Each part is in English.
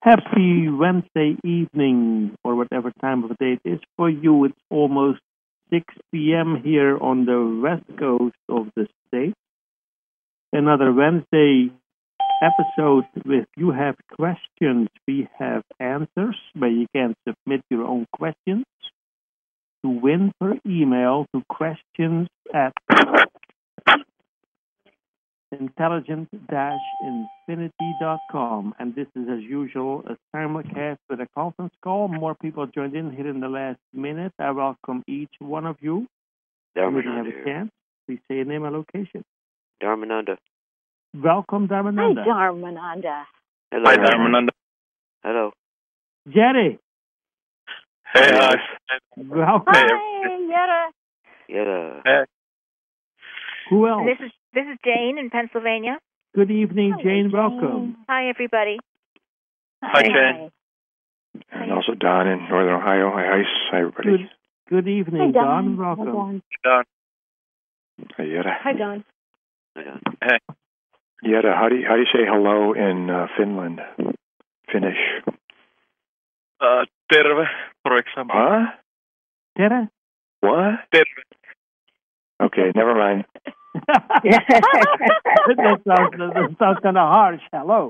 Happy Wednesday evening, or whatever time of the day it is for you. It's almost 6 p.m. here on the west coast of the state. Another Wednesday episode with You Have Questions, We Have Answers, where you can submit your own questions to win per email to questions@intelligent-infinity.com. And this is, as usual, a simulcast with a conference call. More people joined in here in the last minute. I welcome each one of you. If you have a chance, please say your name and location. Dharmananda. Welcome, Dharmananda. Hi, Dharmananda. Hello. Hi, Dharmananda. Hello. Jerry. Hey, hi. Welcome. Hi, Yetta. Yeah. Hey. Who else? This is Jane in Pennsylvania. Good evening, Hello, Jane. Jane. Welcome. Hi, everybody. Hi, Jane. And also Don in Northern Ohio. Hi, Hi, everybody. Good evening, Hi, Don. Don. Welcome. Don. Hi, Yetta. Hi, Don. Hey. Yetta, how do you say hello in Finland? Finnish. Terve, for example. Huh? Tere? What? Terve. Okay, never mind. that sounds kind of harsh. Hello.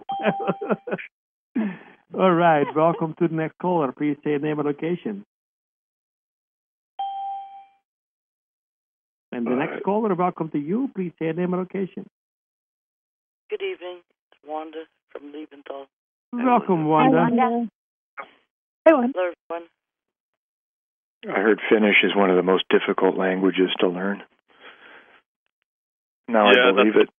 All right. Welcome to the next caller. Please say your name and location. And the next caller, welcome to you. Please say your name and location. Good evening. It's Wanda from Liebenthal. Welcome, Wanda. Hi, Wanda. Hello, everyone. I heard Finnish is one of the most difficult languages to learn. Now I believe it.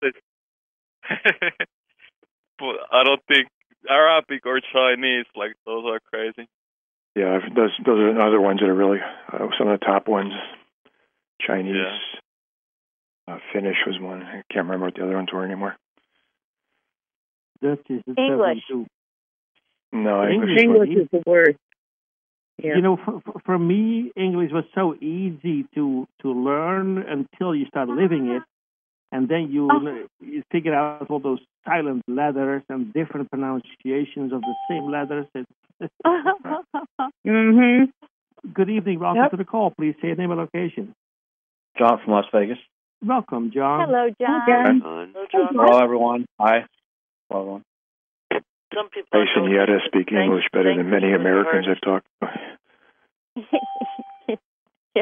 But I don't think Arabic or Chinese, like, those are crazy. Yeah, those are other ones that are really some of the top ones. Chinese. Yeah. Finnish was one. I can't remember what the other ones were anymore. Dutch is the English. too. No, English is the word. Yeah. You know, for me, English was so easy to learn until you start living it, and then you figure out all those silent letters and different pronunciations of the same letters. Mm-hmm. Good evening. Welcome to the call. Please say your name and location. John from Las Vegas. Welcome, John. Hello, John. Hello, John. Hello, everyone. Hi. Hello, everyone. Some people Grace and Yetta speak English better than many Americans I've talked to. Yeah.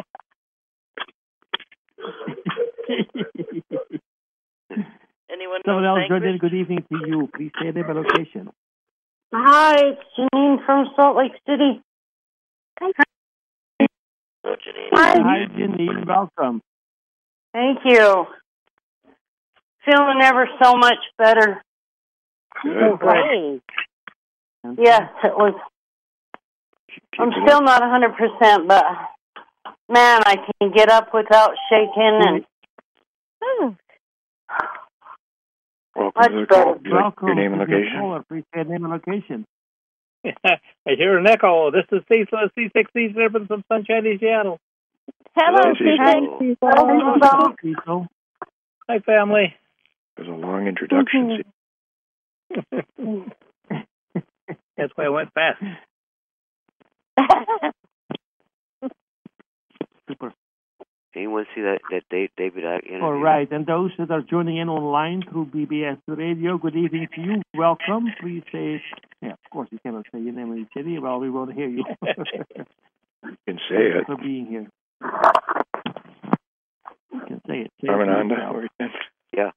Anyone Someone else joined in. English? Good evening to you. Please say your name and location. Hi, it's Janine from Salt Lake City. Hello, Janine. Hi, Janine. Welcome. Thank you. Feeling ever so much better. Good. Great. Yes, it was. I'm still not 100%, but man, I can get up without shaking and. Welcome Much to the call. better. Welcome. Your name and to the location. caller. Please say your name and location. I hear an echo. This is Cecil C6C7 from sunshiny Seattle. Hello, Hello, Cecil. Cecil. Hi, family. There's a long introduction. That's why I went fast. Super. Anyone see that David Icke interview? All right, and those that are joining in online through BBS Radio, good evening to you. Welcome. Please say, of course you cannot say your name and city. Well, we won't hear you. You can say it. For being here. You can say it. Dharmananda, what were you saying? Yeah.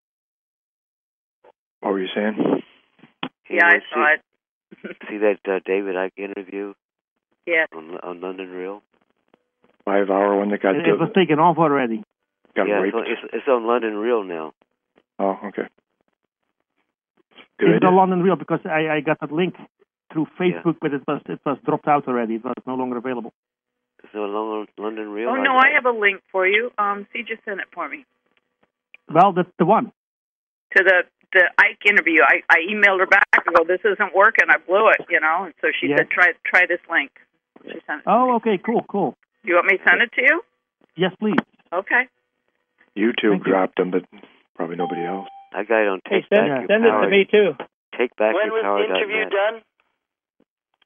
What were you saying? Yeah, I saw it. See that David Icke interview? Yeah. On London Real? 5-hour one that got It was taken off already. got Yeah, raped. it's on London Real now. Oh, okay. It's Good. the London Real because I got that link through Facebook, but it was dropped out already. It was no longer available. It's on London Real? Oh, no, I have a link for you. See, just sent it for me. Well, that's the one. To the Ike interview. I emailed her back and go, this isn't working. I blew it, and so she said, try this link. She sent it. Oh, okay, cool. You want me to send it to you? Yes, please. Okay. YouTube dropped them, but probably nobody else. I got it on Hey, send it to me, too. Take back When was the interview done?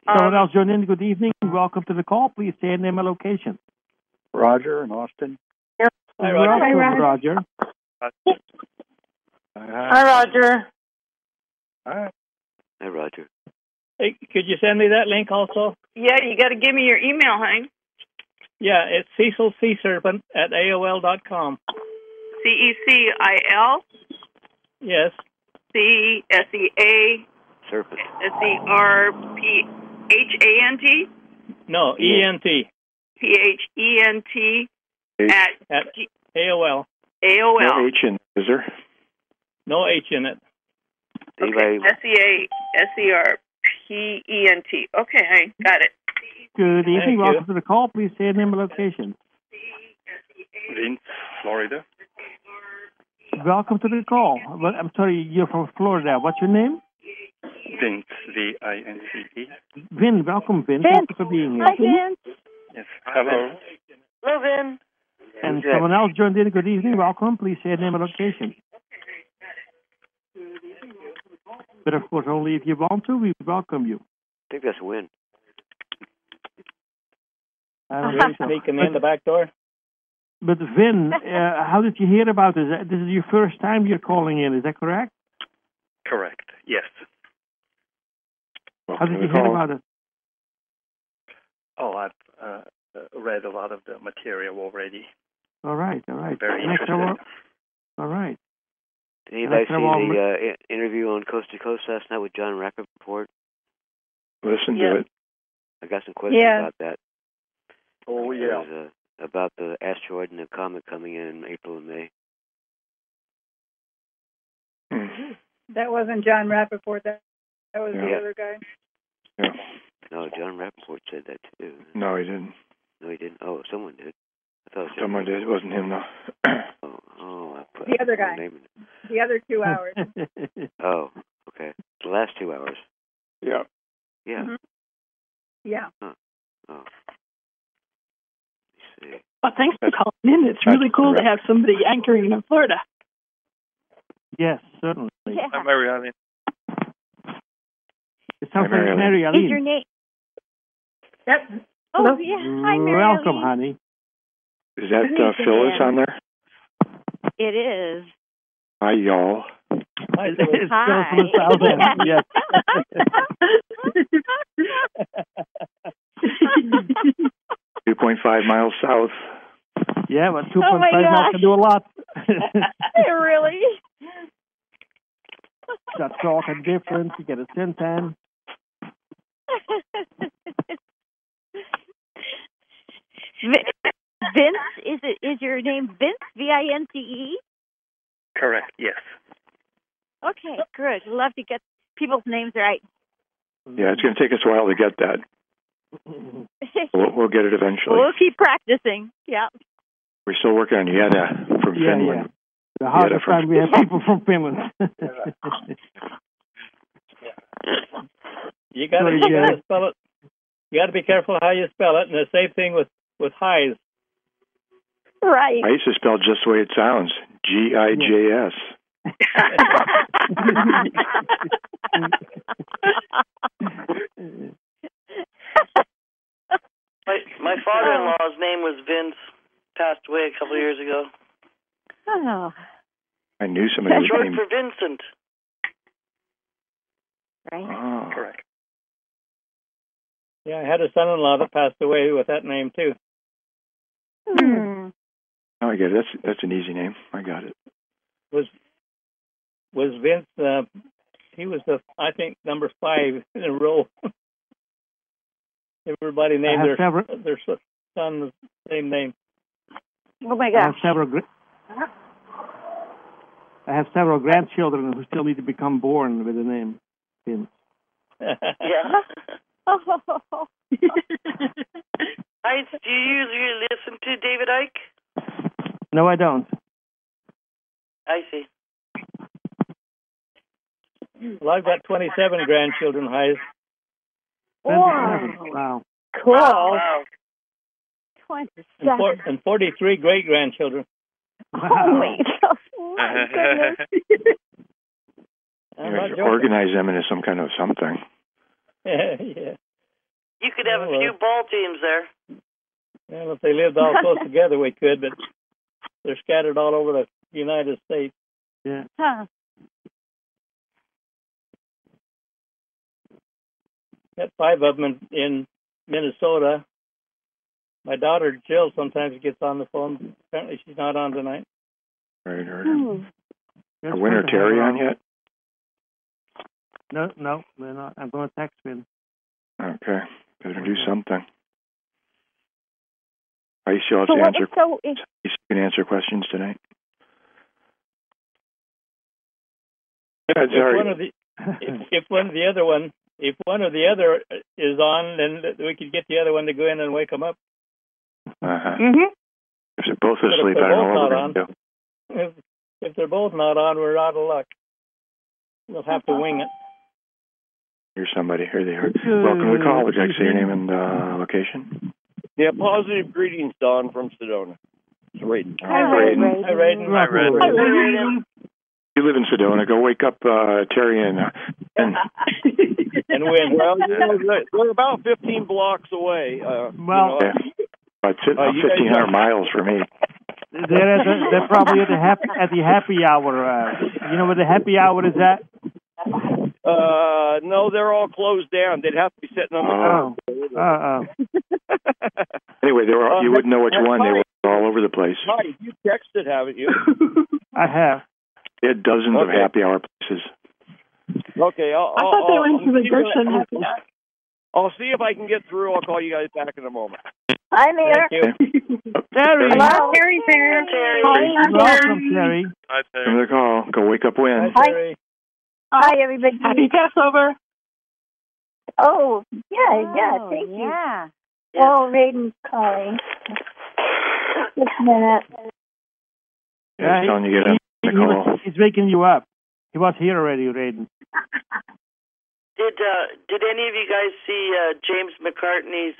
Someone else joined in. Good evening. Welcome to the call. Please say your name and location. Roger in Austin. Hi, Roger. Welcome, Roger. Hi, Roger. Hi. Hi, Roger. Hey, could you send me that link also? Yeah, you got to give me your email, honey. Yeah, it's CecilCSerpent@AOL.com. CECIL Yes. CSEA Serpent. SERPHANT No, ENT PHENT at AOL. AOL. No H in, is there? No H in it. Okay. SEASERPENT. Okay, I got it. Good evening. Thank Welcome you. to the call. Please say your name and location. Vince, Florida. Welcome to the call. Well, I'm sorry, you're from Florida. What's your name? Vince, V-I-N-C-E. Vin. Welcome, Vin. Vince. Thank you for being here. Hi, Vince. Yes. Hello. Hello, Vin. And someone else joined in. Good evening. Welcome. Please say your name and location. But of course, only if you want to. We welcome you. I think that's a win. I don't Really think so. sneaking in the back door? But Vin, how did you hear about this? This is your first time you're calling in. Is that correct? Correct. Yes. How did you hear about it? Oh, I've read a lot of the material already. All right. All right. Very Next interested. hour- All right. Did anybody see Next hour- the interview on Coast to Coast last night with John Rappaport? Listen Yeah. to it. I got some questions Yeah. about that. Oh, It was, about the asteroid and the comet coming in April and May. Hmm. That wasn't John Rappaport. That was the Yeah. other guy. Yeah. No, John Rappaport said that too. No, he didn't. No, he didn't. Oh, someone did. I thought it was Someone did. It wasn't him, though. I put The other my guy. name in it. The other 2 hours. Oh, okay. The last 2 hours. Yeah. Yeah. Mhm. Yeah. Oh. Let's see. Well, thanks for calling in. It's really cool to have somebody anchoring in Florida. Yes, certainly. Yeah. I'm Mary Eileen. It sounds Hi, like Mary Mary Is your Eileen. name? Yep. Oh, Hello? yeah. Hi, Mary Welcome, Eileen. honey. Is that Good evening, Phyllis Dan. on there? It is. Hi, y'all. Hi, It's Phyllis. still from the south end. Yes. 2.5 miles south. Yeah, but 2.5 Oh, my miles gosh. can do a lot. Really? That talk and difference. You get a suntan. Vince, is your name Vince? VINCE? Correct. Yes. Okay, good. Love to get people's names right. Yeah, it's going to take us a while to get that. We'll get it eventually. We'll keep practicing. Yeah. We're still working on Yetta from Yeah, Finland. The hardest from- time we have people from Finland. You got Sorry, to Jerry. spell it. You got to be careful how you spell it, and the same thing with highs. Right. I used to spell just the way it sounds. Gijs. My father-in-law's name was Vince. Passed away a couple of years ago. Oh, I knew somebody was Short named. for Vincent. right. Oh. Correct. Yeah, I had a son-in-law that passed away with that name too. Hmm. Oh, I get it. That's an easy name. I got it. Was Vince? He was I think number 5 in a row. Everybody named their son the same name. Oh my I have gosh. several grandchildren who still need to become born with the name Vince. Yeah. Oh. Hi, do you usually listen to David Icke? No, I don't. I see. Well, I've got 27 grandchildren, Highs. Wow. Cool. Wow. 27. And 43 great-grandchildren. Holy oh my goodness. I'm You not know, joking. organize them into some kind of something. Yeah. You could have a few ball teams there. Well, if they lived all close together, we could, but they're scattered all over the United States. Yeah. Huh. Got 5 of them in Minnesota. My daughter Jill sometimes gets on the phone. Apparently, she's not on tonight. Right. Are Win or Terry on yet? No, they're not. I'm going to text Win. Okay. Better do something. I still have So to what answer. is so? Is, You can answer questions tonight. Yeah, sorry. If one of the other is on, then we could get the other one to go in and wake them up. Mm-hmm. If they're both But asleep, if I they're don't know both what not we're on, going to do. if they're both not on, we're out of luck. We'll have to wing it. Here's somebody. Here they are. Welcome to the call. Would you like to say your name and location? Yeah, positive greetings, Don from Sedona. It's Raiden. Hi, Raiden. Hi, Raiden. Hi, Raiden. You live in Sedona. Go wake up Terry and and Win. Well, we're about 15 blocks away. It's about 1,500 miles for me. They're probably at the happy hour. You know where the happy hour is at? No, they're all closed down. They'd have to be sitting on the Anyway, they were. You wouldn't know which one. They were all over the place. Hi, you texted, haven't you? I have. They had dozens of happy hour places. Okay, I thought they went to the Gerson happy hour. I'll see if I can get through. I'll call you guys back in a moment. I'm here. Terry. Hello, Terry's here. Welcome, Terry. Hi, Terry. Come to the call. Go wake up Win. Hi. Hi, everybody. Happy Passover. Oh, yeah, thank you. Yeah. Oh, Raiden's calling. Just a minute. Yeah, he's telling you to get on the call. He's waking you up. He was here already, Raiden. Did any of you guys see James McCartney's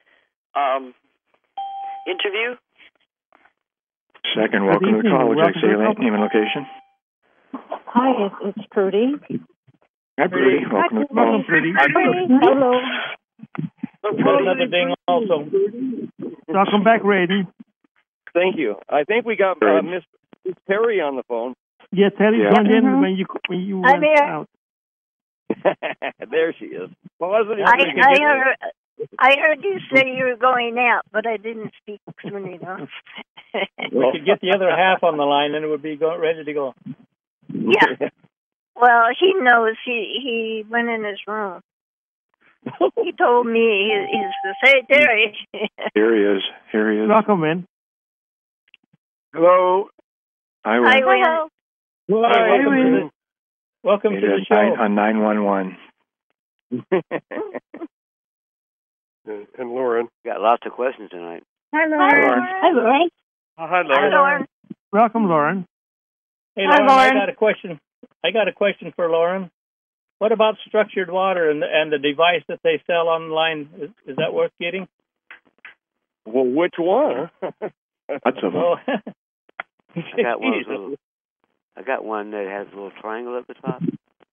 interview? Second, welcome to the call. Would you like to say your name and location? Hi, it's Prudy. Hi, Prudy. Welcome to the call. Welcome, Prudy. Hello. Got another ding also. Welcome back, Raiden. Thank you. I think we got Miss Terry on the phone. Yeah, Terry joined in when you went out. There she is. Positive. I heard you say you were going out, but I didn't speak soon enough. We could get the other half on the line, and it would be ready to go. Yeah. Well, he knows. He went in his room. He told me he says, "Hey, Terry." Here he is. Welcome in. Hello. Hi, Win. Hi, Will. Hi, welcome to the show. On 911. And Lauren. Got lots of questions tonight. Hi, Lauren. Hi, Lauren. Hi, Lauren. Hi, Lauren. Welcome, Lauren. Hey, Hi, Lauren, Lauren. I got a question for Lauren. What about structured water and the device that they sell online? Is that worth getting? Well, which one? Lots of them. Oh. I got one that has a little triangle at the top.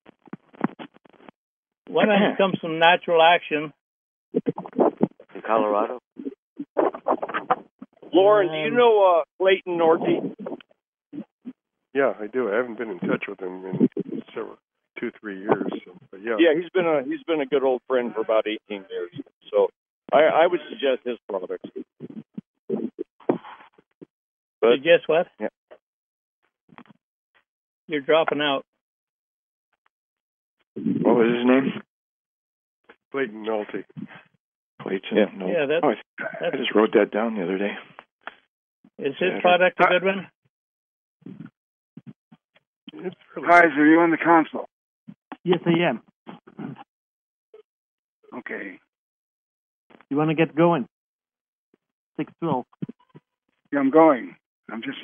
One of them comes from Natural Action. In Colorado? Lauren, do you know Clayton Norty? Yeah, I do. I haven't been in touch with him in 2-3 years. So, but yeah. Yeah, he's been a good old friend for about 18 years. So I would suggest his products. But guess what? Yeah. You're dropping out. What was his name? Clayton Nolte. Clayton Nolte. Yeah, I just wrote that down the other day. Is his product a good one? Guys, are you on the console? Yes, I am. Okay. You want to get going? 6:12. Yeah, I'm going. I'm just,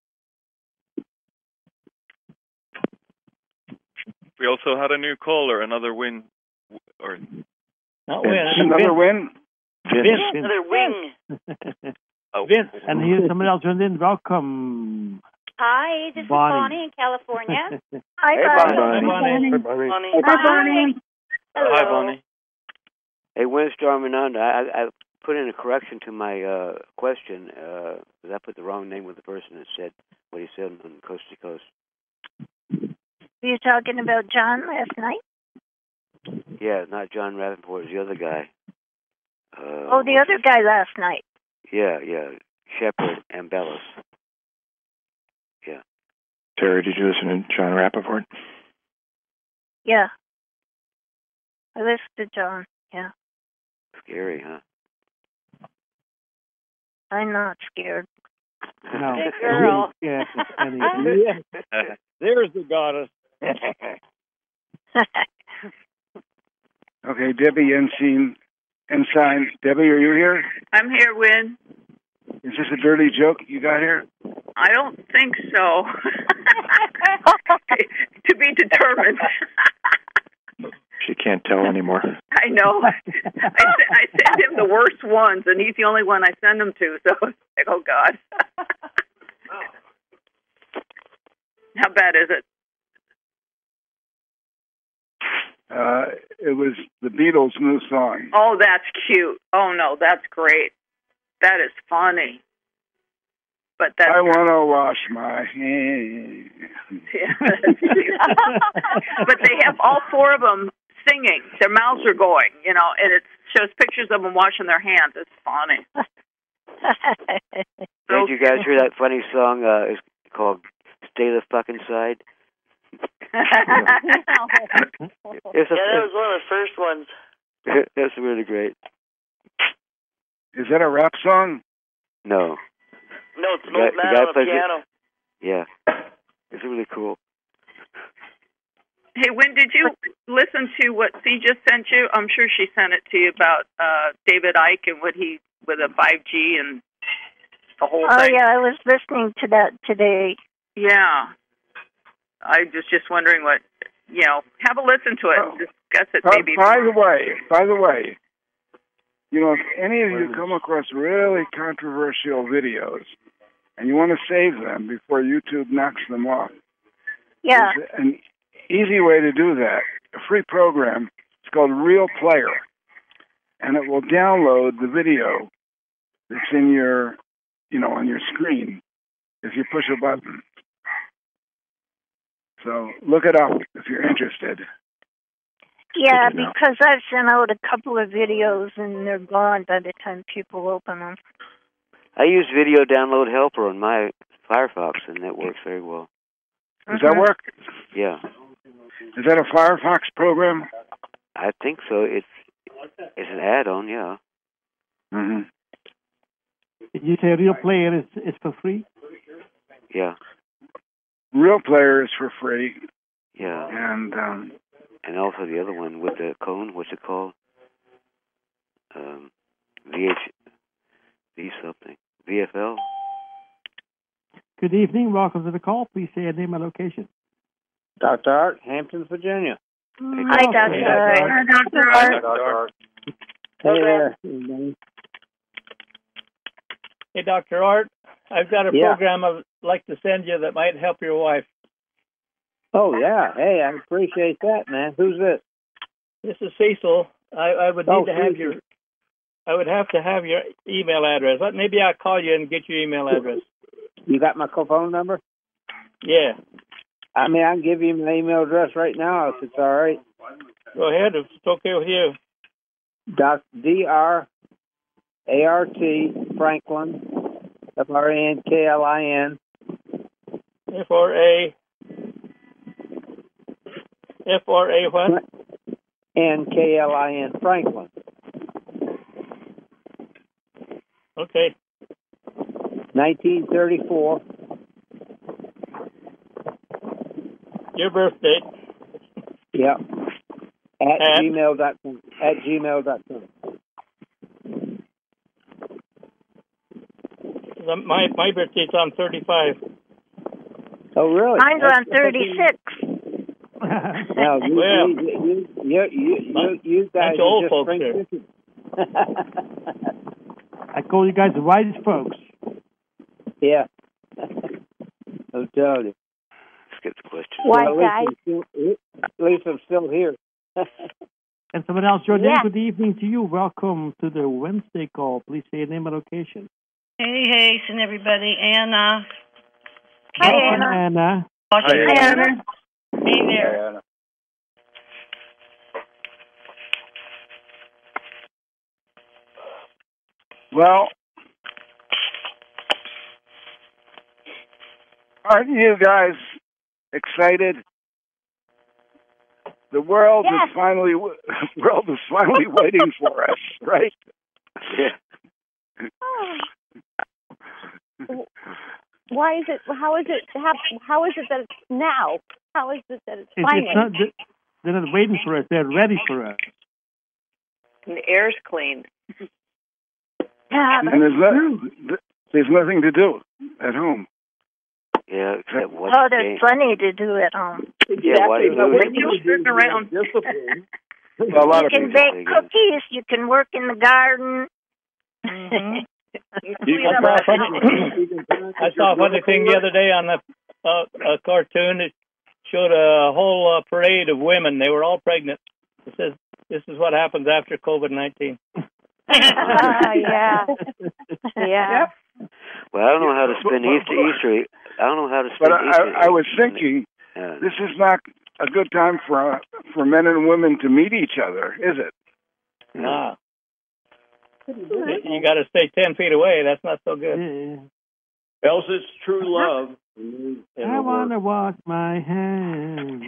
We also had a new caller, another win. Or Not win. Another win? Vince. Another wing. Vince. And here's somebody else joined in. Welcome. Hi, this is Bonnie. Bonnie in California. Hi, Bonnie. Bonnie. Hi, Bonnie. Bonnie. Hi, Bonnie. Hi, Bonnie. Hey, Windstorm Ananda, I put in a correction to my question because I put the wrong name with the person that said what he said on Coast to Coast. Were you talking about John last night? Yeah, not John Rappaport, it's the other guy. The other guy last night. Yeah, Shepard and Bellis. Yeah. Terry, did you listen to John Rappaport? Yeah. I listened to John, yeah. Scary, huh? I'm not scared. No. Big girl. Yeah, There's the goddess. Okay, Debbie Ensign. Debbie, are you here? I'm here, Win. Is this a dirty joke you got here? I don't think so. To be determined. She can't tell anymore. I know. I send him the worst ones, and he's the only one I send them to. So it's like, oh God. How bad is it? It was the Beatles' new song. Oh, that's cute. Oh no, that's great. That is funny. But that's I want to wash my hands. Yeah, that's cute. But they have all four of them singing. Their mouths are going, and it shows pictures of them washing their hands. It's funny. Did you guys hear that funny song? It's called "Stay the Fuck Inside." That was one of the first ones. That's really great. Is that a rap song? No. No, it's an old man on a piano. Yeah. It's really cool. Hey, when did you listen to what C just sent you? I'm sure she sent it to you about David Icke and what he with a 5G and the whole thing. Oh, yeah, I was listening to that today. Yeah. I was just wondering what, have a listen to it and discuss it maybe. By the way, if any of you come across really controversial videos and you want to save them before YouTube knocks them off, yeah, there's an easy way to do that. A free program. It's called Real Player, and it will download the video that's in your, on your screen if you push a button. So look it up if you're interested. Yeah, because I've sent out a couple of videos and they're gone by the time people open them. I use Video Download Helper on my Firefox, and that works very well. Does that work? Yeah. Is that a Firefox program? I think so. It's an add-on, yeah. Mm-hmm. Did you say Real Player is for free? Yeah. Real Player is for free. Yeah. And also the other one with the cone, what's it called? VFL. Good evening. Welcome to the call. Please say your name and location. Dr. Art, Hampton, Virginia. Hi, Dr. Art. Hi, Dr. Art. Dr. Art. Hey there. Hey, Dr. Art. I've got a program I'd like to send you that might help your wife. Oh, yeah. Hey, I appreciate that, man. Who's this? This is Cecil. I would need to have I would have to have your email address. Maybe I'll call you and get your email address. You got my phone number? Yeah. I can give you my email address right now if it's all right. Go ahead, if it's okay with you. D-R-A-R-T Franklin, F-R-A-N-K-L-I-N. F-R-A what? N-K-L-I-N, Franklin. Okay. 1934. Your birthday. Yeah. At gmail.com. At gmail.com. My birthday's on 35. Oh, really? Mine's on 36. No, you guys are old just folks here. I call you guys the wise folks. Yeah. I'll tell you. Skip the question. Why, at least I'm still here. And someone else, Jordan, Yeah. good evening to you. Welcome to the Wednesday call. Please say your name and location. Hey, and everybody. Anna. Hi, Welcome, Anna. Anna. Hi, Anna. Hey there. Anna. Well, aren't you guys excited? The world is finally waiting for us, right? Yeah. Why is it? How is it? How is it that it's now? How is it that it's finally? It's not, they're not waiting for us. They're ready for us. And the air's clean. Yeah, And there's nothing to do at home. Yeah, except watch oh, the there's game. plenty to do at home. Yeah, watch But movies. when you're sitting around, Well, a lot You of can people. bake cookies. You can work in the garden. I saw a funny thing the other day on a cartoon. It showed a whole parade of women. They were all pregnant. It says, "This is what happens after COVID-19." Yeah. Yeah. Well, I don't know how to spend Easter. I don't know how to spend But Easter. I was thinking, this is not a good time for men and women to meet each other, is it? Nah. You got to stay 10 feet away. That's not so good. Else it's true love. I want to wash my hands.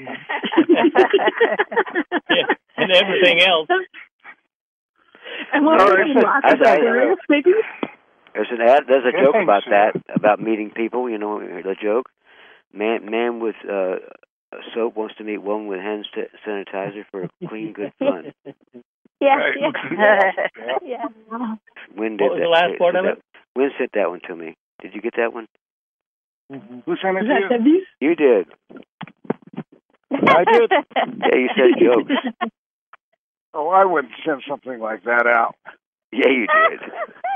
Yeah, and everything else. And what maybe? There's a joke about that, about meeting people. You know, the joke. Man with soap wants to meet woman with hand sanitizer for a clean, good fun. Yeah. Yeah. Wynn What did was that. the last part of it? Wynn sent that one to me. Did you get that one? Who sent it Is that to you? You did. I did. Yeah, you said jokes. Oh, I wouldn't send something like that out. Yeah, you did.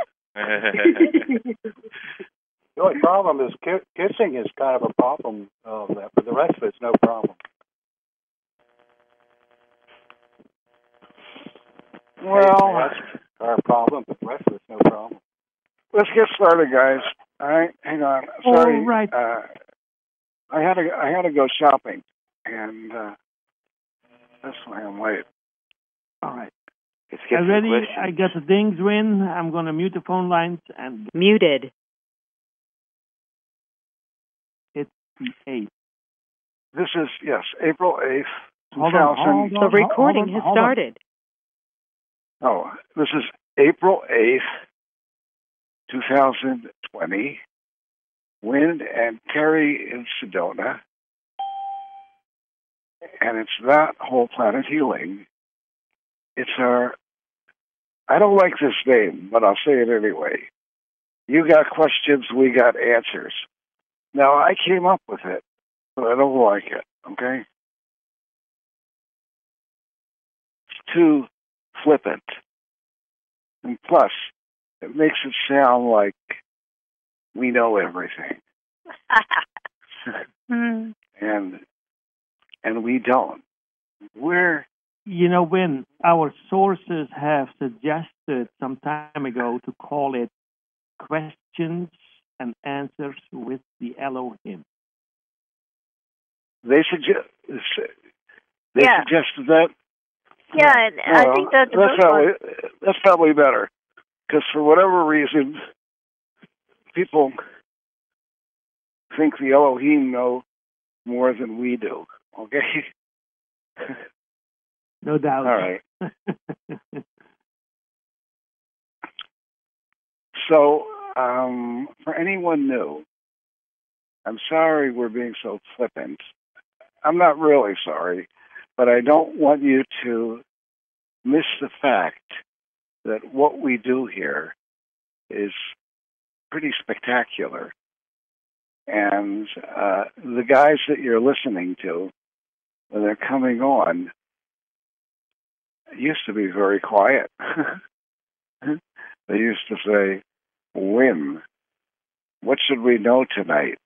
The only problem is kissing is kind of a problem. But the rest of it's no problem. Well, That's our problem, but the rest of it's no problem. let's get started, guys. All right, hang on. Sorry. All right. I had to go shopping, and that's why I'm late. All right. Let's get I'm some ready. questions. I got the dings in. I'm going to mute the phone lines and Muted. it's the 8th. This is, yes, April 8th, Hold 2000. on. The recording has started. Oh, this is April 8th, 2020. Wynn and Terry in Sedona. And it's not Whole Planet Healing. It's I don't like this name, but I'll say it anyway. You got questions, we got answers. Now, I came up with it, but I don't like it, okay? It's too flippant. And plus, it makes it sound like we know everything. And we don't. You know, when our sources have suggested some time ago to call it questions and answers with the Elohim. They suggested that. Yeah, I think that's a good one. That's probably better, because for whatever reason, people think the Elohim know more than we do. Okay. No doubt. All right. So, for anyone new, I'm sorry we're being so flippant. I'm not really sorry, but I don't want you to miss the fact that what we do here is pretty spectacular. And the guys that you're listening to, when they're coming on, used to be very quiet. They used to say, Wynn, what should we know tonight?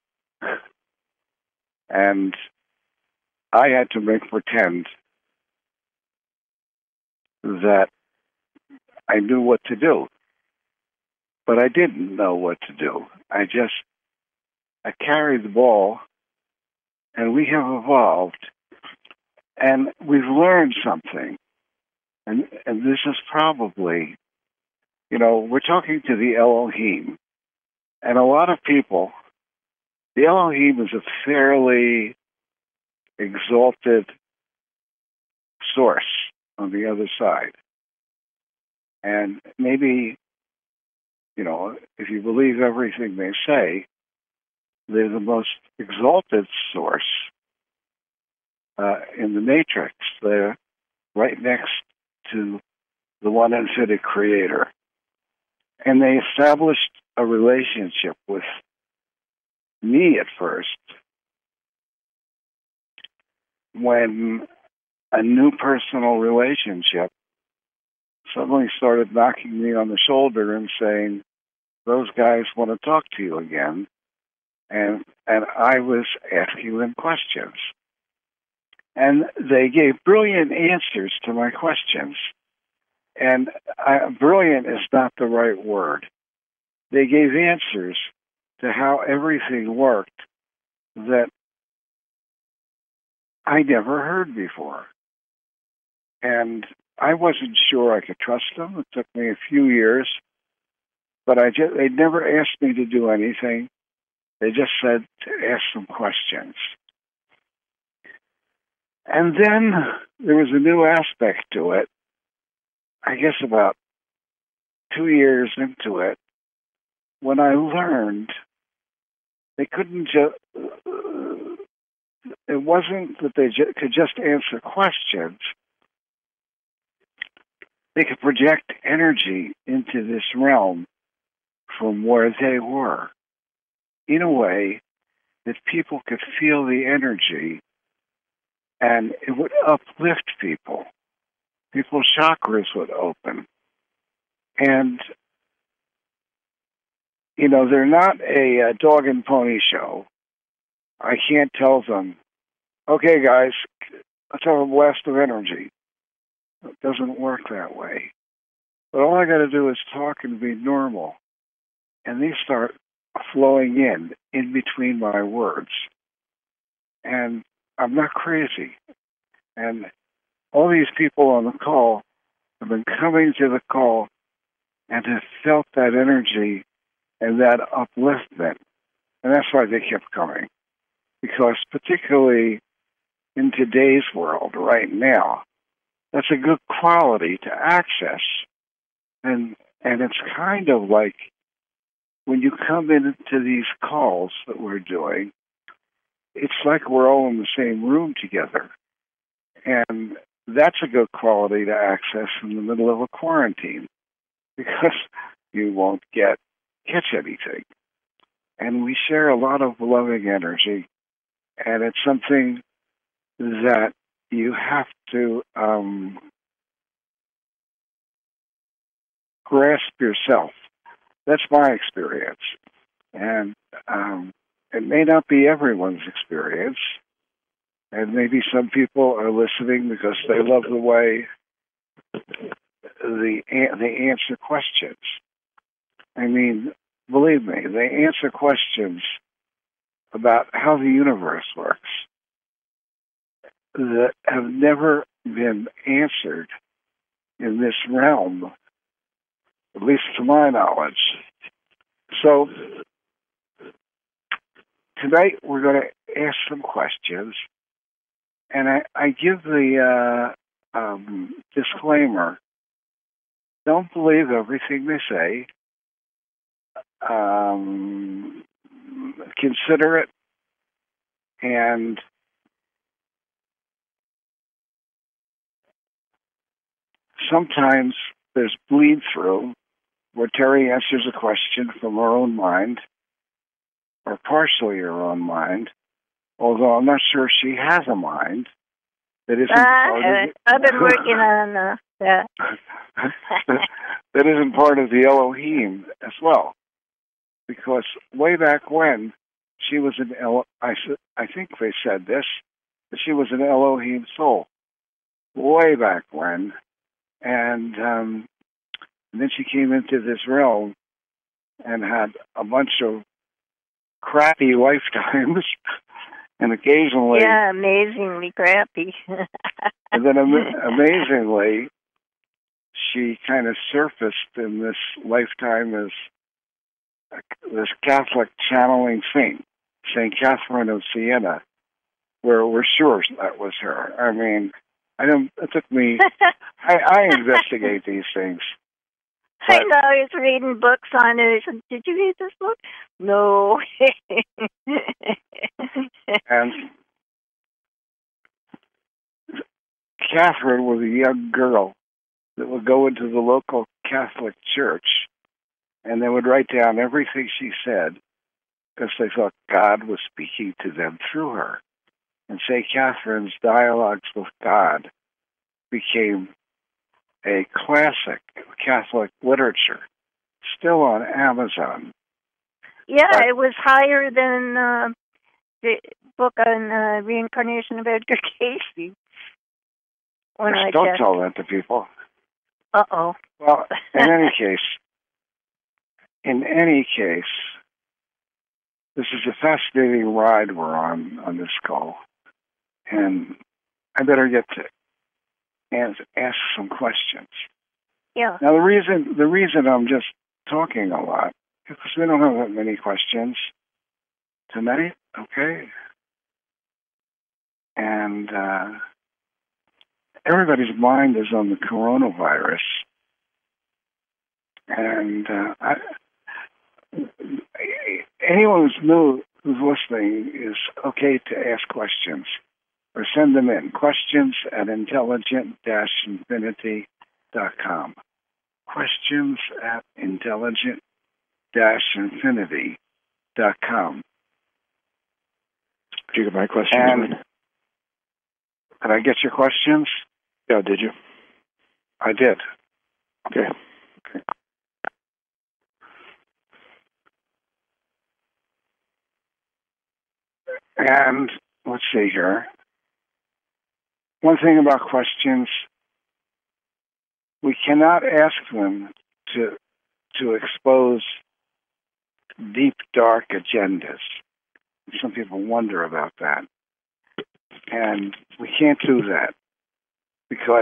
And I had to make pretend that I knew what to do. But I didn't know what to do. I carried the ball, and we have evolved, and we've learned something. And this is probably, we're talking to the Elohim. And a lot of people, the Elohim is a fairly exalted source on the other side. And maybe, if you believe everything they say, they're the most exalted source in the matrix. They're right next to the one infinite creator. And they established a relationship with me at first when a new personal relationship suddenly started knocking me on the shoulder and saying, those guys want to talk to you again. And I was asking them questions. And they gave brilliant answers to my questions. And brilliant is not the right word. They gave answers to how everything worked that I never heard before. And I wasn't sure I could trust them. It took me a few years. But they never asked me to do anything. They just said to ask some questions. And then there was a new aspect to it. I guess about 2 years into it, when I learned they couldn't it wasn't that they could just answer questions. They could project energy into this realm from where they were in a way that people could feel the energy and it would uplift people. People's chakras would open. And, they're not a dog and pony show. I can't tell them, okay, guys, let's have a blast of energy. It doesn't work that way. But all I got to do is talk and be normal. And they start flowing in between my words. And I'm not crazy. And all these people on the call have been coming to the call and have felt that energy and that upliftment. And that's why they kept coming. Because particularly in today's world right now, that's a good quality to access. And it's kind of like when you come into these calls that we're doing, it's like we're all in the same room together. And that's a good quality to access in the middle of a quarantine because you won't catch anything. And we share a lot of loving energy, and it's something that you have to grasp yourself. That's my experience. And it may not be everyone's experience. And maybe some people are listening because they love the way they answer questions. I mean, believe me, they answer questions about how the universe works that have never been answered in this realm, at least to my knowledge. So tonight we're going to ask some questions, and I give the disclaimer: don't believe everything they say. Consider it, and sometimes there's bleed through where Terry answers a question from her own mind, or partially her own mind, although I'm not sure she has a mind that isn't part of I've been working on that. That isn't part of the Elohim as well. Because way back when, she was I think they said this, that she was an Elohim soul. Way back when. And then she came into this realm and had a bunch of crappy lifetimes, and occasionally... Yeah, amazingly crappy. And then amazingly, she kind of surfaced in this lifetime as this Catholic channeling saint, St. Catherine of Siena, where we're sure that was her. I mean, it took me... I investigate these things. I know, I was reading books on it. I said, did you read this book? No. And Catherine was a young girl that would go into the local Catholic church, and they would write down everything she said because they thought God was speaking to them through her. And St. Catherine's Dialogues with God became a classic Catholic literature, still on Amazon. Yeah, it was higher than the book on reincarnation of Edgar Cayce. Don't tell that to people. Uh-oh. Well, in any case, this is a fascinating ride we're on this call, and I better get to ask some questions. Yeah. Now, the reason I'm just talking a lot is because we don't have that many questions tonight, okay? And everybody's mind is on the coronavirus. And anyone who's listening is okay to ask questions or send them in. Questions at intelligent-infinity.com. Questions at intelligent-infinity.com. Did you get my questions? Did I get your questions? Yeah, did you? I did. Okay. And let's see here. One thing about questions, we cannot ask them to expose deep, dark agendas. Some people wonder about that. And we can't do that because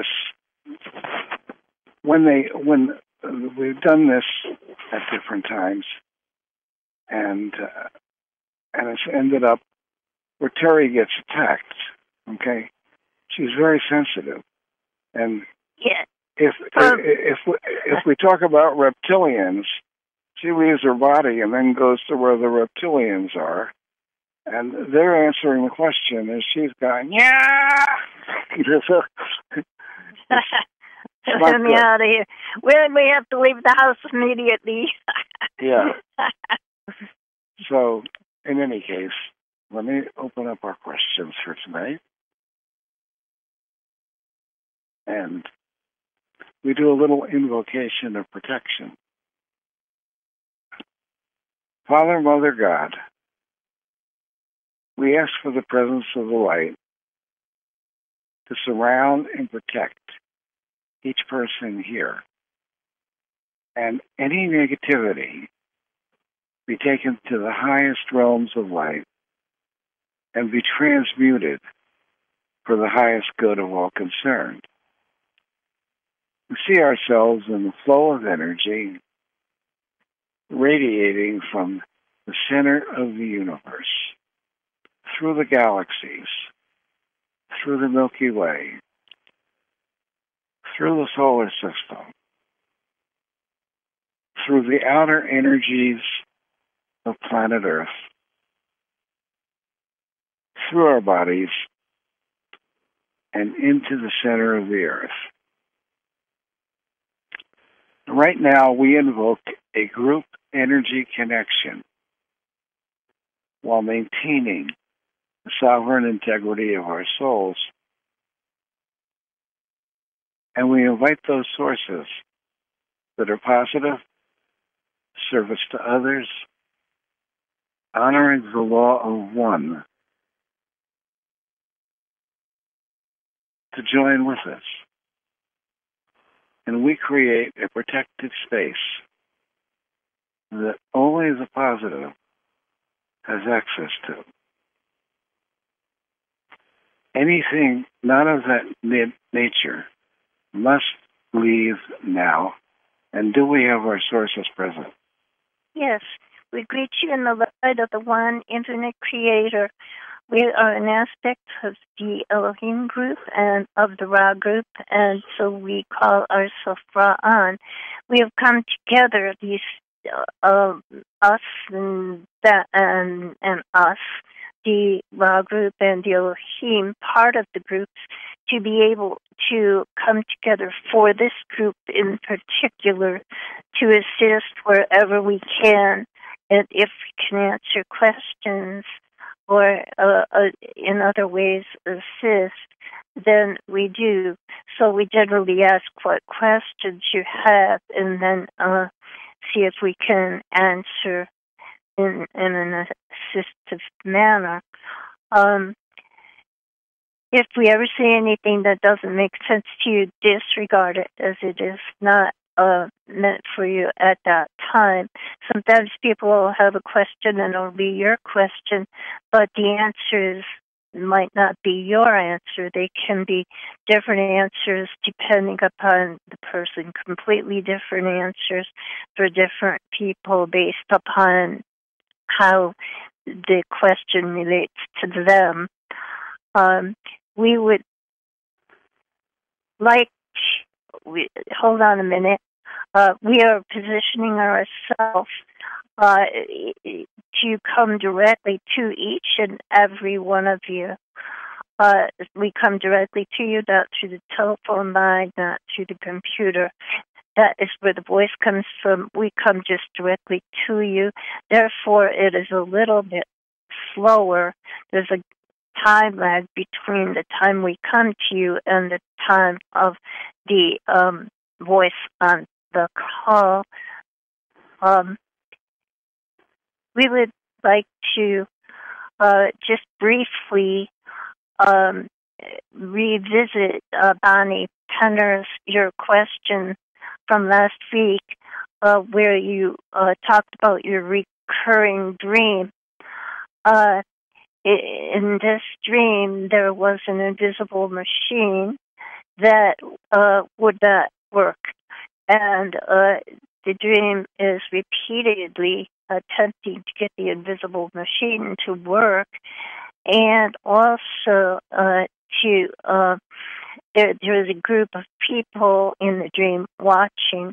when we've done this at different times, and it's ended up where Terry gets attacked. Okay, she's very sensitive, and if we talk about reptilians, she leaves her body and then goes to where the reptilians are, and they're answering the question, and she's going, yeah. Let me out of here. We have to leave the house immediately. Yeah. So, in any case, let me open up our questions for tonight. And we do a little invocation of protection. Father, Mother, God, we ask for the presence of the light to surround and protect each person here. And any negativity be taken to the highest realms of light and be transmuted for the highest good of all concerned. We see ourselves in the flow of energy radiating from the center of the universe, through the galaxies, through the Milky Way, through the solar system, through the outer energies of planet Earth, through our bodies, and into the center of the Earth. Right now, we invoke a group energy connection while maintaining the sovereign integrity of our souls. And we invite those sources that are positive, service to others, honoring the law of one, to join with us. and we create a protected space that only the positive has access to. Anything not of that nature must leave now. And do we have our sources present? Yes, we greet you in the light of the one infinite creator. We are an aspect of the Elohim group and of the Ra group, and so we call ourselves Ra'an. We have come together, these us and that and us, the Ra group and the Elohim, part of the groups, to be able to come together for this group in particular to assist wherever we can, and if we can answer questions or in other ways assist, then we do. So we generally ask what questions you have and then see if we can answer in an assistive manner. If we ever say anything that doesn't make sense to you, disregard it, as it is not meant for you at that time. Sometimes people will have a question and it'll be your question, but the answers might not be your answer. They can be different answers depending upon the person, completely different answers for different people based upon how the question relates to them. We would like, hold on a minute, we are positioning ourselves to come directly to each and every one of you. We come directly to you, not through the telephone line, not through the computer. That is where the voice comes from. We come just directly to you. Therefore, it is a little bit slower. There's a time lag between the time we come to you and the time of the voice on the call. We would like to just briefly revisit, Bonnie Penner's, your question from last week, where you talked about your recurring dream. In this dream, there was an invisible machine that would not work. And the dream is repeatedly attempting to get the invisible machine to work, and also there's a group of people in the dream watching.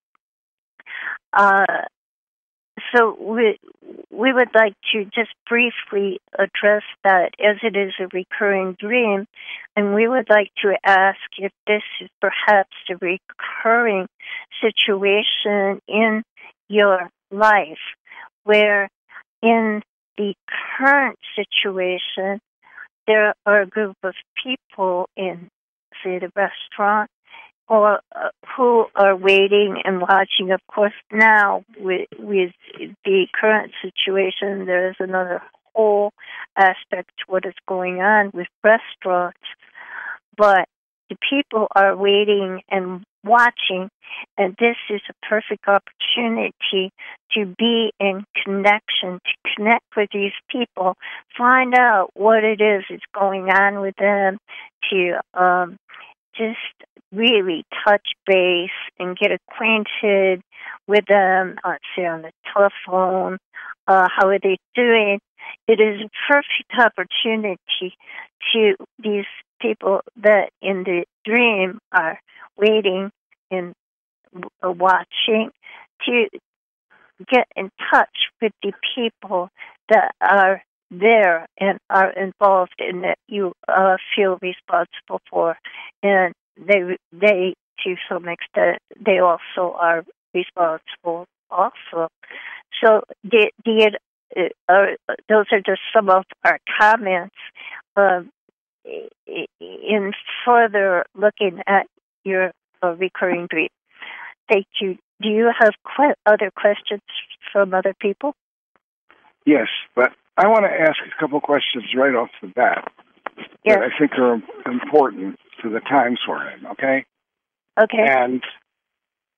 So we would like to just briefly address that, as it is a recurring dream, and we would like to ask if this is perhaps a recurring situation in your life, where in the current situation there are a group of people in, say, the restaurant, or who are waiting and watching. Of course, now with the current situation, there is another whole aspect to what is going on with restaurants. But the people are waiting and watching, and this is a perfect opportunity to be in connection, to connect with these people, find out what it is that's going on with them, to just really touch base and get acquainted with them, say on the telephone, how are they doing. It is a perfect opportunity to these people that in the dream are waiting and watching to get in touch with the people that are there and are involved in that you feel responsible for, and they to some extent they also are responsible also. So those are just some of our comments in further looking at your recurring dream. Thank you. Do you have other questions from other people? Yes, but I want to ask a couple questions right off the bat that I think are important to the times we're in, okay? Okay. And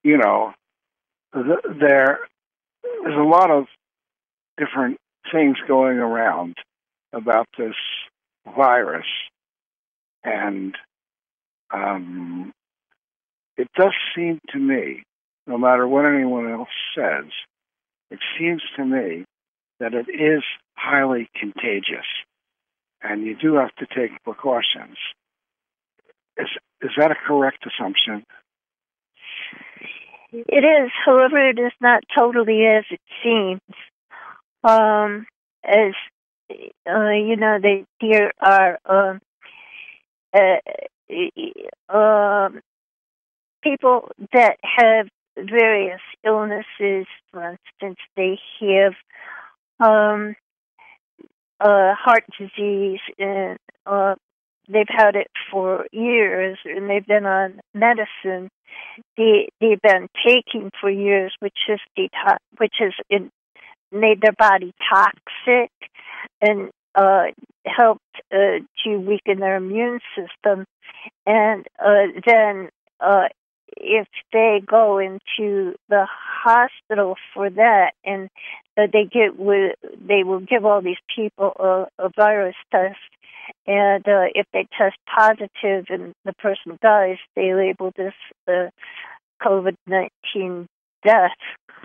you know, there's a lot of different things going around about this virus, and it does seem to me, no matter what anyone else says, it seems to me that it is highly contagious, and you do have to take precautions. Is that a correct assumption? It is. However, it is not totally as it seems. As you know, there are people that have various illnesses. For instance, they have heart disease, and they've had it for years, and they've been on medicine they've been taking for years, which has made their body toxic and helped to weaken their immune system. And then if they go into the hospital for that, and they will give all these people a virus test, and if they test positive and the person dies, they label this COVID-19 death.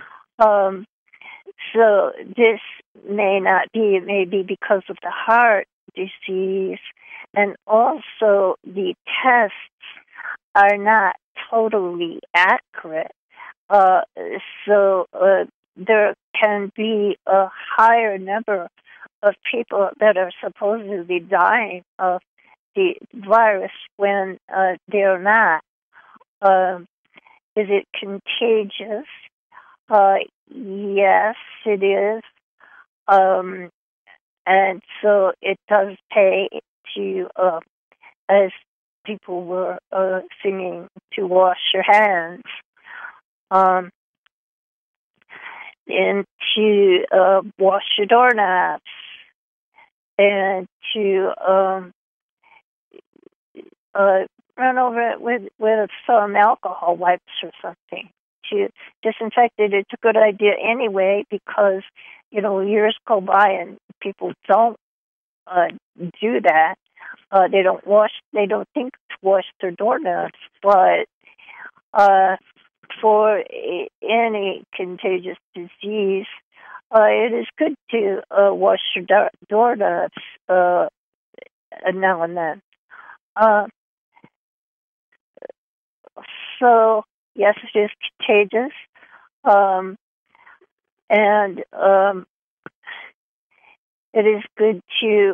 So this may not be. It may be because of the heart disease, and also the tests are not totally accurate. So there can be a higher number of people that are supposedly dying of the virus when they're not. Is it contagious? Yes, it is. And so it does pay to, as people were singing, to wash your hands. And to wash your doorknobs. And to run over it with some alcohol wipes or something. To disinfect it, it's a good idea anyway, because, you know, years go by and people don't do that. They don't think to wash their doorknobs, but for any contagious disease, it is good to wash your doorknobs now and then. So, yes, it is contagious, and it is good to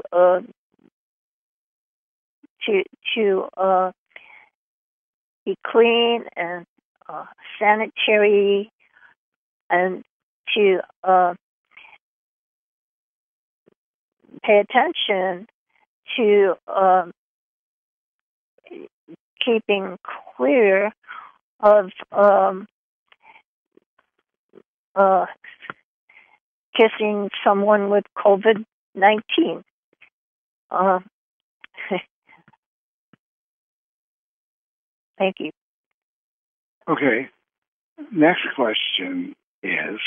be clean and sanitary, and to pay attention to keeping clear of kissing someone with COVID-19. Thank you. Okay. Next question is,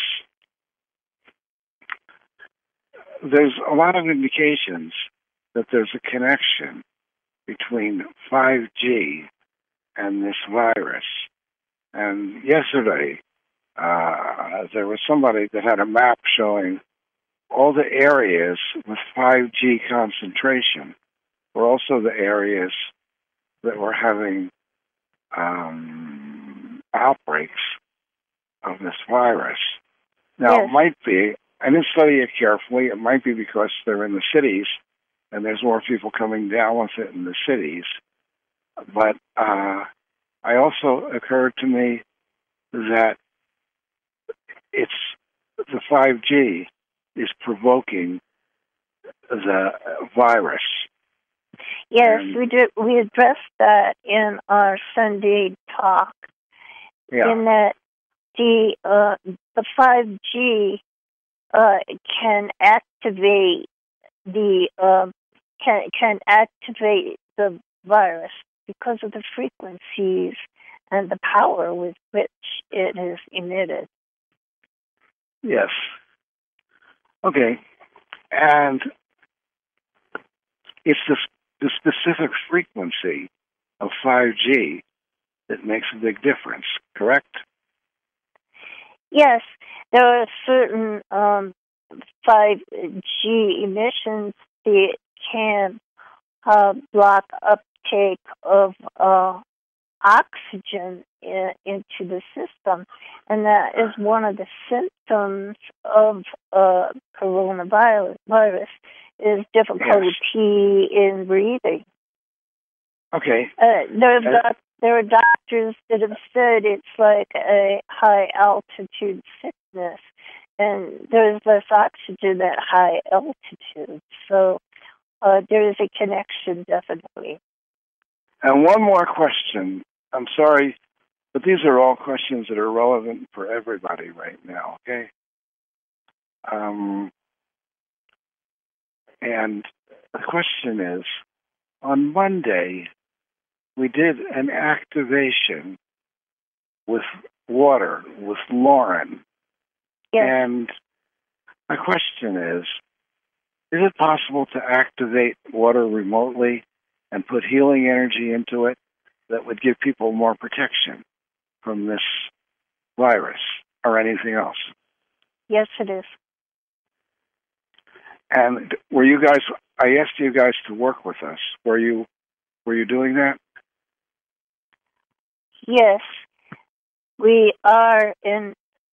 there's a lot of indications that there's a connection between 5G and this virus. And yesterday, there was somebody that had a map showing all the areas with 5G concentration were also the areas that were having outbreaks of this virus. Now, yes. It might be, I didn't study it carefully, it might be because they're in the cities and there's more people coming down with it in the cities. But I also occurred to me that it's the 5G is provoking the virus. Yes, we addressed that in our Sunday talk. Yeah. In that the 5G can activate can activate the virus because of the frequencies and the power with which it is emitted. Yes. Okay. And it's the specific frequency of 5G that makes a big difference, correct? Yes, there are certain 5G emissions that can block uptake of oxygen into the system, and that is one of the symptoms of coronavirus. Is difficulty in breathing. Okay. There are doctors that have said it's like a high altitude sickness, and there's less oxygen at high altitude. So there is a connection, definitely. And one more question. I'm sorry, but these are all questions that are relevant for everybody right now, okay? And the question is, on Monday, we did an activation with water, with Lauren. Yes. And my question is it possible to activate water remotely and put healing energy into it that would give people more protection from this virus or anything else? Yes, it is. And I asked you guys to work with us. Were you doing that? Yes, we are in.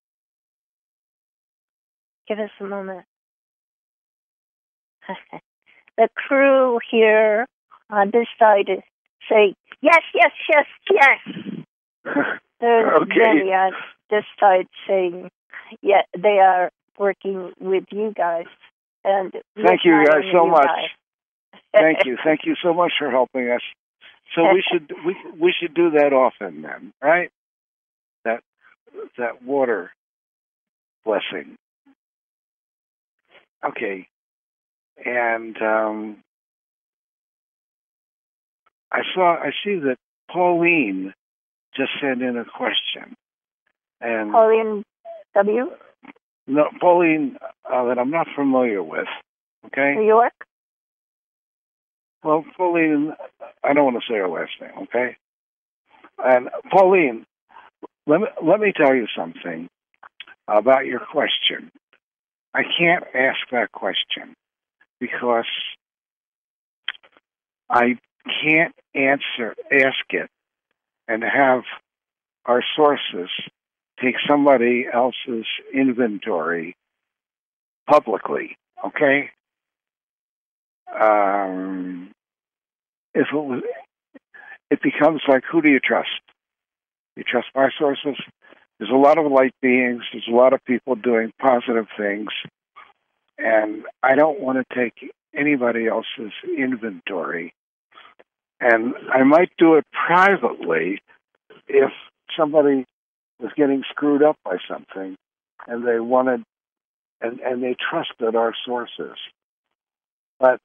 Give us a moment. The crew here on this side is saying, yes, yes, yes, yes. There's many on this side saying, yeah, they are working with you guys. And thank you guys so much. Thank you so much for helping us. So we should do that often then, right? That water blessing. Okay. And I see that Pauline just sent in a question. And Pauline W? No, Pauline that I'm not familiar with. Okay? New York? Well, Pauline, I don't want to say her last name, okay? And Pauline, let me tell you something about your question. I can't ask that question because I can't ask it and have our sources take somebody else's inventory publicly, okay? It becomes like, who do you trust? You trust my sources? There's a lot of light beings. There's a lot of people doing positive things. And I don't want to take anybody else's inventory. And I might do it privately if somebody was getting screwed up by something and they wanted, and they trusted our sources. But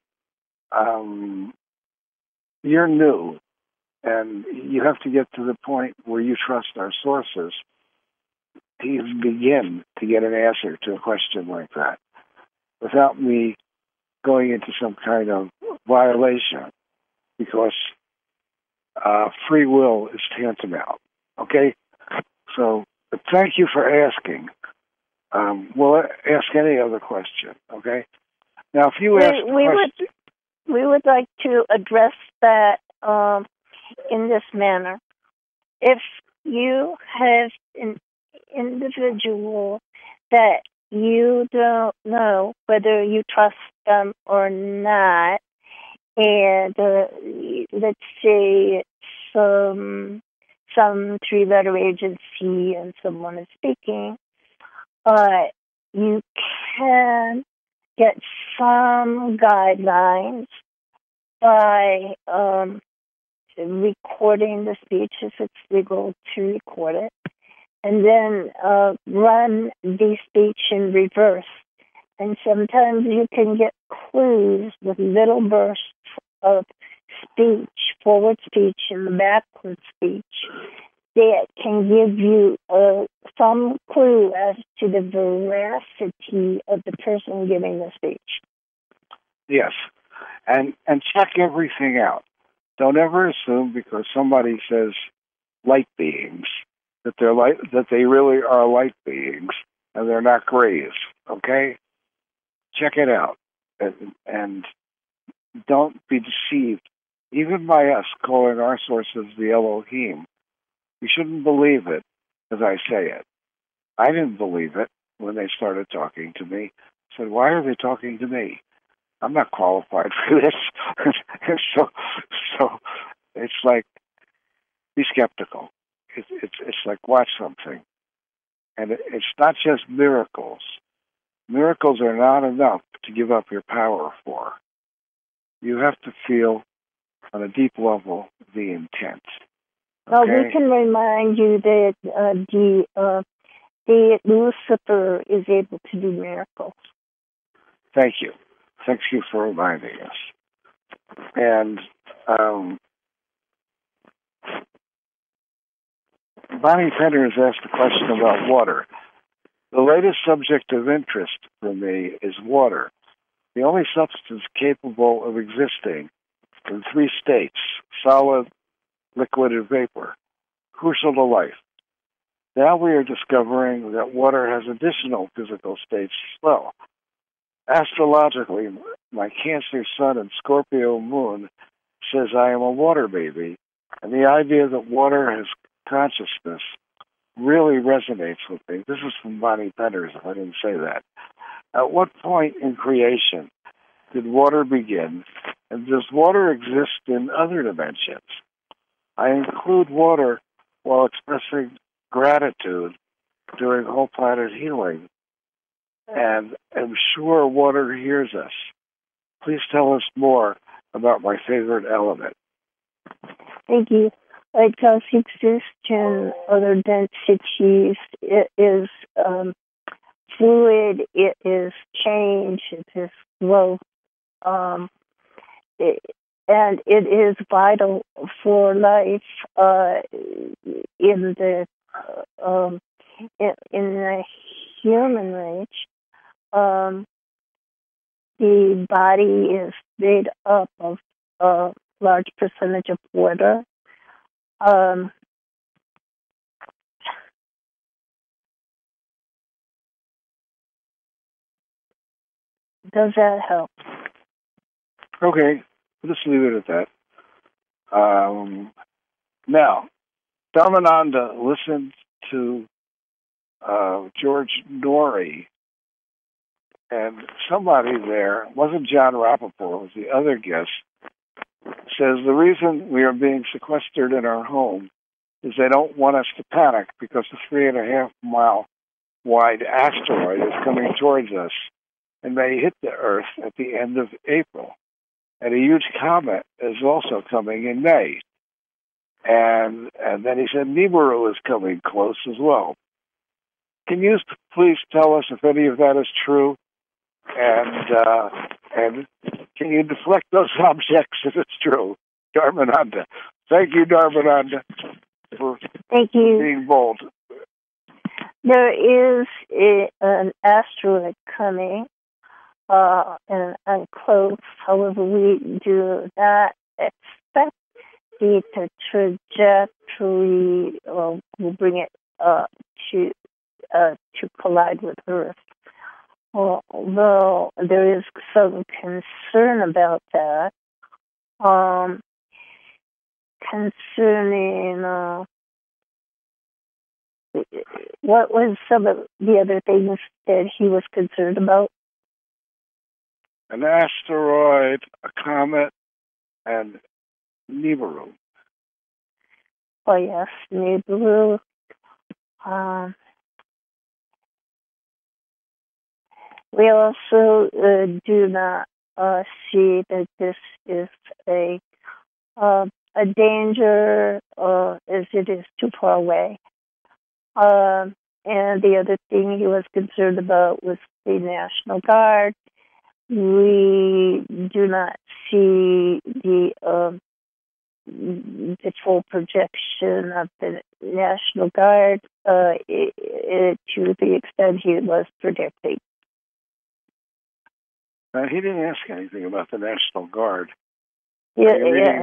you're new, and you have to get to the point where you trust our sources to even begin to get an answer to a question like that without me going into some kind of violation, because free will is tantamount. Okay? So, but thank you for asking. We'll ask any other question, okay? Now, if you ask we would like to address that in this manner. If you have an individual that you don't know whether you trust them or not, and let's say some three-letter agency and someone is speaking, you can get some guidelines by recording the speech if it's legal to record it, and then run the speech in reverse. And sometimes you can get clues with little bursts of speech, forward speech and backward speech, that can give you some clue as to the veracity of the person giving the speech. Yes, and check everything out. Don't ever assume because somebody says light beings that they really are light beings and they're not grays. Okay, check it out, and don't be deceived, even by us calling our sources the Elohim. You shouldn't believe it as I say it. I didn't believe it when they started talking to me. I said, why are they talking to me? I'm not qualified for this. so it's like, be skeptical. It's like, watch something. And it's not just miracles. Miracles are not enough to give up your power for. You have to feel on a deep level the intent. Well, Okay? we can remind you that the Lucifer is able to do miracles. Thank you. Thank you for reminding us. And Bonnie Penner has asked a question about water. The latest subject of interest for me is water, the only substance capable of existing in three states: solid, liquid, and vapor, crucial to life. Now we are discovering that water has additional physical states as well. Astrologically, my Cancer sun and Scorpio moon says I am a water baby, and the idea that water has consciousness really resonates with me. This is from Bonnie Penders, if I didn't say that. At what point in creation did water begin, and does water exist in other dimensions? I include water while expressing gratitude during whole planet healing, and am sure water hears us. Please tell us more about my favorite element. Thank you. It does exist in other densities. It is fluid. It is change. It is growth. And it is vital for life in the human range. The body is made up of a large percentage of water. Does that help? Okay, let's leave it at that. Now, Dharmananda listened to George Norrie, and somebody there, it wasn't John Rappaport, it was the other guest, says the reason we are being sequestered in our home is they don't want us to panic because the 3.5-mile wide asteroid is coming towards us and may hit the Earth at the end of April. And a huge comet is also coming in May. And then he said Nibiru is coming close as well. Can you please tell us if any of that is true? And can you deflect those objects if it's true? Dharmananda. Thank you, Dharmananda, for being bold. There is an asteroid coming and close. However, we do not expect the trajectory will bring it to collide with Earth. Although there is some concern about that, concerning what was some of the other things that he was concerned about? An asteroid, a comet, and Nibiru. Oh, yes, Nibiru. We also do not see that this is a danger as it is too far away. And the other thing he was concerned about was the National Guard. We do not see the the full projection of the National Guard to the extent he was predicting. He didn't ask anything about the National Guard. No,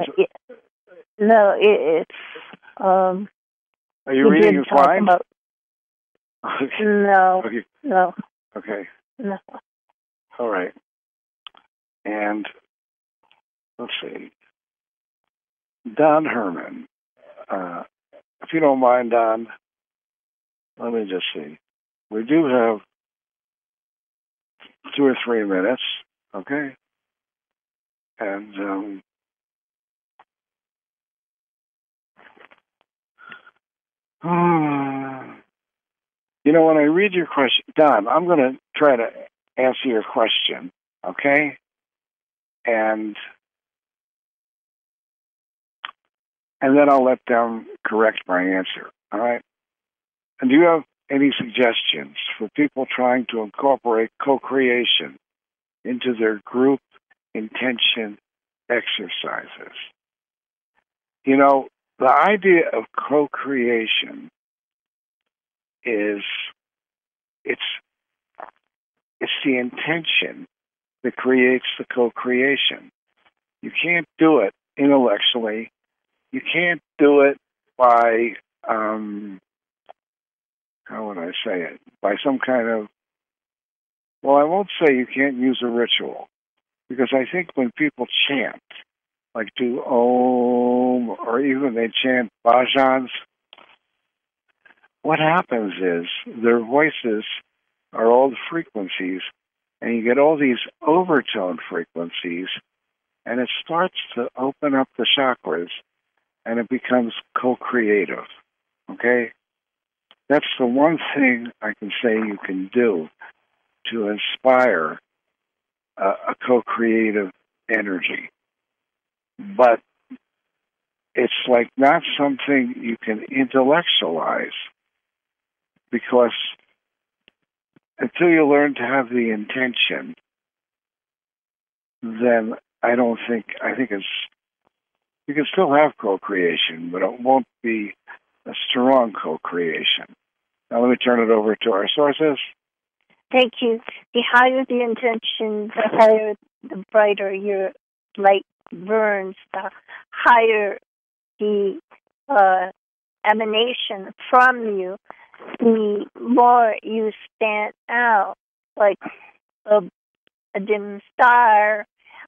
it's. Are you reading his lines? No. Okay. No. Okay. No. All right. And let's see. Don Herman. If you don't mind, Don, let me just see. We do have 2 or 3 minutes, okay? And when I read your question, Don, I'm going to try to answer your question, okay? And then I'll let them correct my answer, all right? And do you have any suggestions for people trying to incorporate co-creation into their group intention exercises? The idea of co-creation is it's the intention that creates the co-creation. You can't do it intellectually. You can't do it by, how would I say it? By some kind of, well, I won't say you can't use a ritual, because I think when people chant, like do Om, or even they chant bhajans, what happens is their voices are all the frequencies, and you get all these overtone frequencies, and it starts to open up the chakras, and it becomes co-creative, okay? That's the one thing I can say you can do to inspire a co-creative energy. But it's like not something you can intellectualize, because until you learn to have the intention, then I think it's, you can still have co-creation, but it won't be a strong co-creation. Now let me turn it over to our sources. Thank you. The higher the intention, the higher, the brighter your light burns, the higher the emanation from you, the more you stand out like a dim star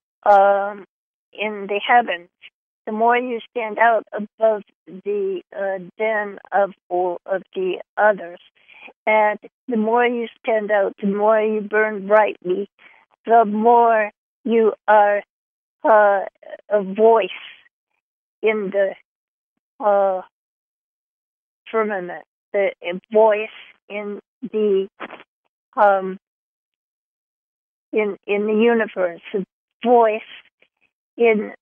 in the heavens. The more you stand out above the den of all of the others. And the more you stand out, the more you burn brightly, the more you are a voice in the firmament, a voice in the in the universe, a voice in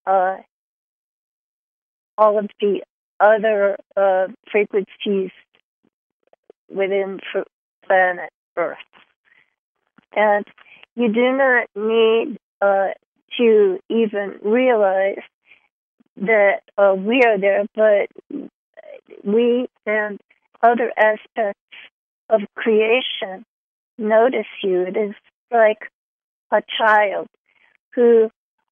all of the other frequencies within planet Earth. And you do not need to even realize that we are there, but we and other aspects of creation notice you. It is like a child who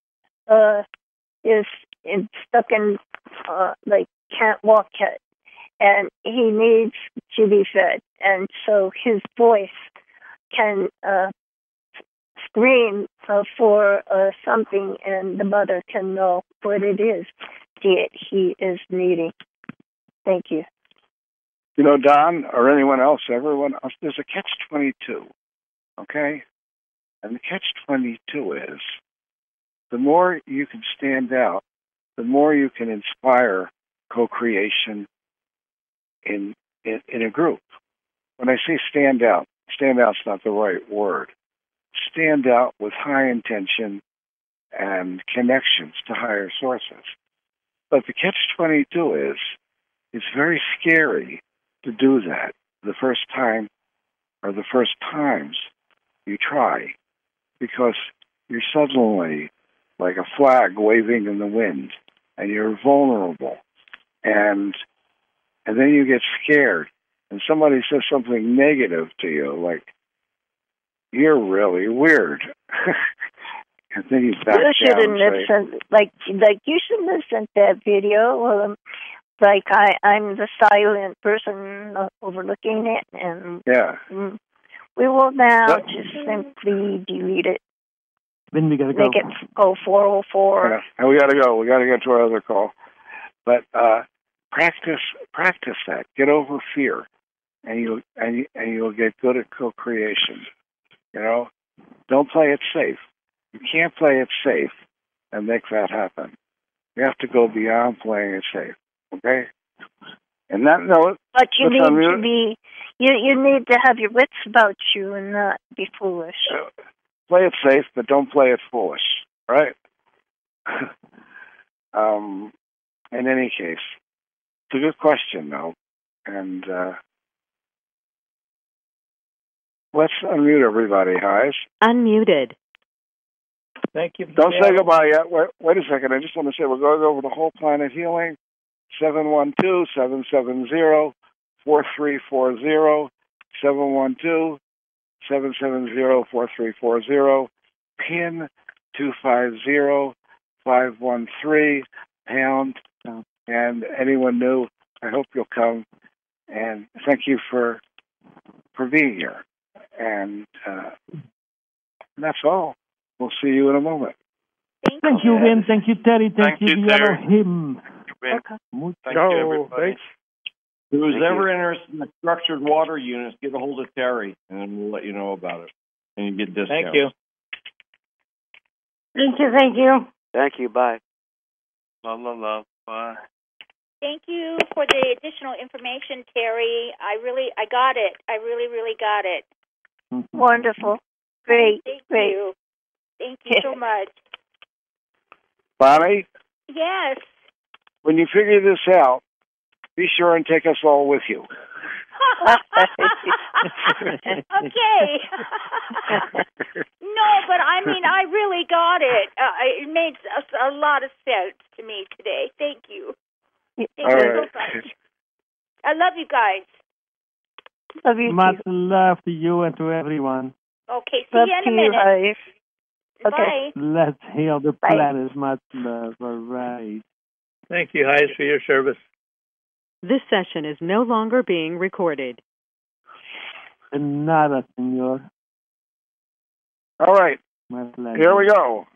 is stuck in, like, can't walk yet, and he needs to be fed, and so his voice can scream for something, and the mother can know what it is that he is needing. Thank you. Don, or anyone else, everyone else, there's a catch-22, okay? And the catch-22 is, the more you can stand out, the more you can inspire co-creation in a group. When I say stand out's not the right word. Stand out with high intention and connections to higher sources. But the catch-22 is, it's very scary to do that the first time or the first times you try, because you're suddenly like a flag waving in the wind. and you're vulnerable, and then you get scared, and somebody says something negative to you, like, "You're really weird." And then you back You shouldn't down have and say, sent, like you shouldn't have sent that video. Like I'm the silent person overlooking it, and yeah. We will now just simply delete it. Then we gotta go. Make it go 404. Yeah, and we gotta go. We gotta get to our other call. But practice that. Get over fear, and you'll get good at co-creation. You know, don't play it safe. You can't play it safe and make that happen. You have to go beyond playing it safe. Okay? And that note. But you need to be. You need to have your wits about you and not be foolish. Play it safe, but don't play it foolish. Right? In any case, it's a good question, though, and let's unmute everybody, Heis. Unmuted. Thank you. Don't say goodbye yet. Wait a second. I just want to say we're going over the whole planet healing. 712-770-4340. 712-770-4340. PIN 250513 pound. And anyone new, I hope you'll come. And thank you for being here. And that's all. We'll see you in a moment. Thank you, Vin. Thank you, Terry. Thank you, Elohim. Thank you, everybody. Who's ever interested in the structured water units, get a hold of Terry, and we'll let you know about it. And you get discounts. Thank you. Thank you. Thank you. Thank you. Bye. Love. Bye. Thank you for the additional information, Terry. I got it. I really got it. Wonderful. Great. Thank Great. you. Thank you so much. Bonnie, Yes. when you figure this out, be sure and take us all with you. Okay. No, but I mean, I really got it. It made a lot of sense to me today. Thank you. Thank you so much. I love you guys. Love you Much too. love to you and to everyone. Okay, see Love you in to a you, minute. Heis. Bye. Let's heal the Bye. planet. Much love. All right. Thank you, Heis, for your service. This session is no longer being recorded. Nada, senor. All right. My pleasure. Here we go.